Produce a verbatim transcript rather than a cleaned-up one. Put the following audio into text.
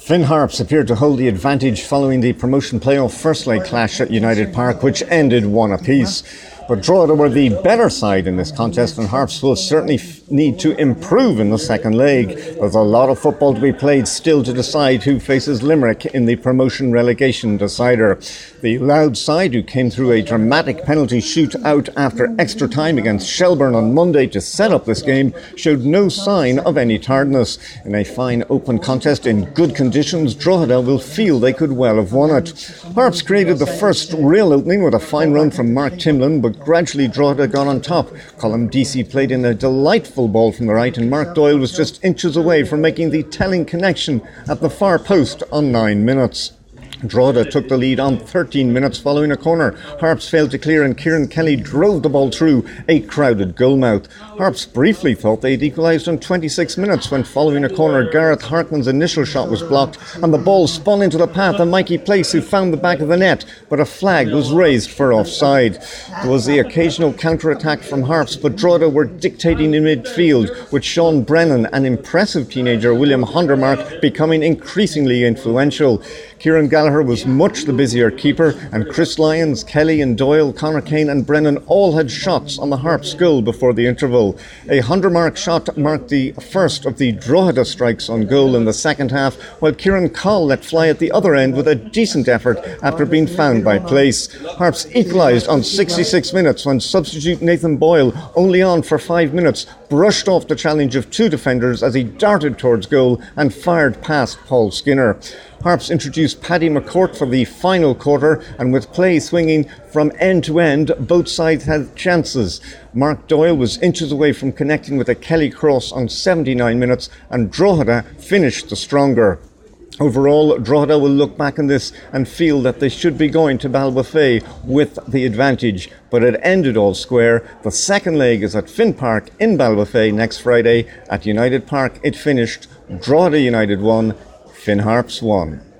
Finn Harps appeared to hold the advantage following the promotion playoff first leg clash at United Park, which ended one apiece. But Drogheda were the better side in this contest, and Harps will certainly f- need to improve in the second leg. There's a lot of football to be played still to decide who faces Limerick in the promotion relegation decider. The Louth side, who came through a dramatic penalty shootout after extra time against Shelburne on Monday to set up this game, showed no sign of any tiredness. In a fine open contest in good conditions, Drogheda will feel they could well have won it. Harps created the first real opening with a fine run from Mark Timlin, but gradually Drogheda got on top. Colm Deasy played in a delightful ball from the right, and Mark Doyle was just inches away from making the telling connection at the far post on nine minutes. Drogheda took the lead on thirteen minutes following a corner. Harps failed to clear and Kieran Kelly drove the ball through a crowded goalmouth. Harps briefly thought they'd equalised on twenty-six minutes when, following a corner, Gareth Hartman's initial shot was blocked and the ball spun into the path of Mikey Place, who found the back of the net, but a flag was raised for offside. There was the occasional counter-attack from Harps, but Drogheda were dictating in midfield, with Sean Brennan and impressive teenager William Hondermark becoming increasingly influential. Kieran Gallagher was much the busier keeper, and Chris Lyons, Kelly and Doyle, Conor Kane and Brennan all had shots on the Harps goal before the interval. A Hondermark shot marked the first of the Drogheda strikes on goal in the second half, while Kieran Call let fly at the other end with a decent effort after being found by Place. Harps equalised on sixty-six minutes when substitute Nathan Boyle, only on for five minutes, brushed off the challenge of two defenders as he darted towards goal and fired past Paul Skinner. Harps introduced Paddy McCourt for the final quarter, and with play swinging from end to end, both sides had chances. Mark Doyle was inches away from connecting with a Kelly cross on seventy-nine minutes, and Drogheda finished the stronger. Overall, Drogheda will look back on this and feel that they should be going to Ballybofey with the advantage, but it ended all square. The second leg is at Finn Park in Ballybofey next Friday. At United Park it finished Drogheda United one, Finn Harps one.